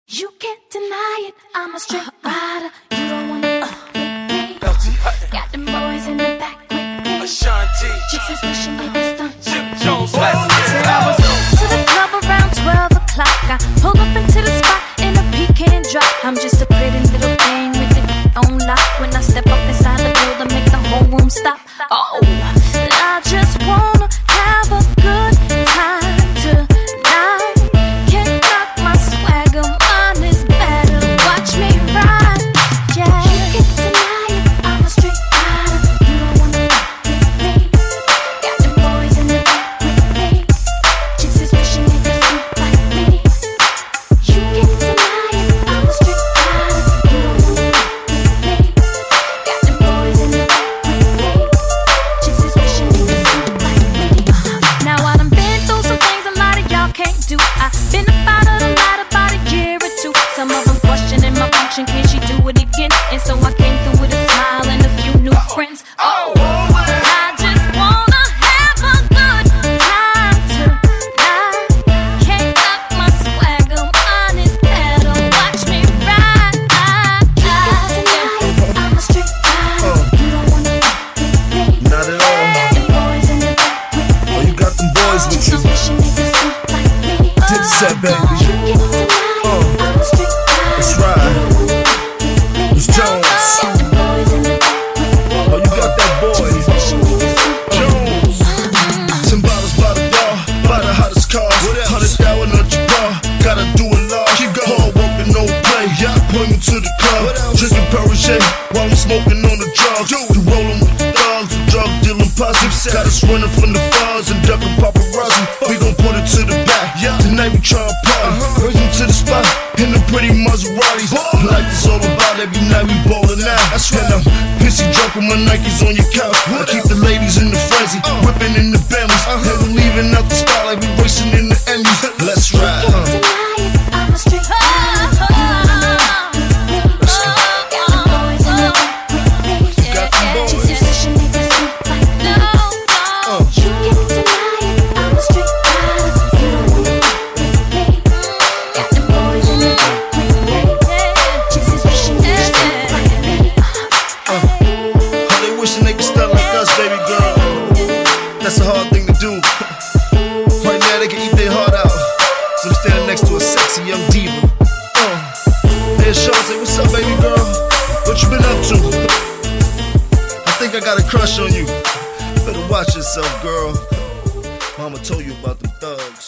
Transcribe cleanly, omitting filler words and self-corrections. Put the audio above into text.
You can't deny it, I'm a straight rider. You don't wanna with me. Got them boys in the back with me. Ashanti, Chicks is wishing they could stunt. Jim Jones, let's get Said I was to the club around 12 o'clock. I pulled up into the spot in a pecan drop. I'm just a pretty little thing with it on lock. When I step up inside the building, make the whole room stop. Oh, I just wanna have a good time tonight. Can't knock my swagger, mine is better. Watch me ride, yeah. You can't deny it, I'm a straight rider. You don't wanna rock with me. Got them boys in the back with me. Chicks is wishing they could scoop like me. You can't deny it, I'm a straight rider. You don't wanna rock with me. Got them boys in the back with me. Chicks is wishing they could scoop like me. Now I done been through some things a lot of y'all can't do. I've been about it a lot, about a year or two. Some of them questioning my function, can she do it again? And so I came through with a smile and a few new friends. Oh, I just wanna have a good time tonight. Can't knock my swagger, mine is better. Watch me ride. I'm a straight rider. You don't wanna rock with me. Not at all. Got them boys in the back with me. Oh, you got them boys with Chicks you. is wishing they could scoop like me. Dipset, baby. You can't deny it, I'm a straight rider. That's right. It's Jones. Oh, you got that boy. Jones. 10 bottles by the bar, by the hottest cars. 100,000 on your bar, gotta do it large. Hard working, no play. Bring me to the club, drinking Perrier while I'm smoking on the drugs. We rolling with the thugs, the drug dealing posse. Got us running from the fuzz and ducking paparazzi. We gon' put it to the back. Tonight we tryna party. Racing to the spot in the pretty Maseratis. Like this all about every night we ballin' out. And I'm pissy drunk with my Nikes on your couch. I keep the ladies in the frenzy, whipping in the Bentleys. And we leaving out the spot like we racing in the Emmys. Let's ride. I'm a straight rider. Got them boys. Oh, they wishing they could stunt like us, baby girl. That's a hard thing to do. Right now they can eat their heart out. So I'm standing next to a sexy young diva. Hey Sean, say what's up, baby girl? What you been up to? I think I got a crush on you. Better watch yourself, girl. Mama told you about them thugs.